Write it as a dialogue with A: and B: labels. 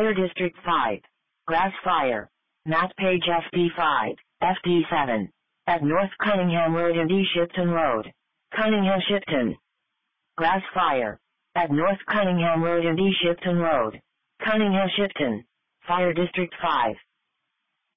A: Fire District 5. Grass Fire. Map page FD5, FD7. At North Cunningham Road and East Shipton Road. Cunningham Shipton. Grass Fire. At North Cunningham Road and East Shipton Road. Cunningham Shipton. Fire District 5.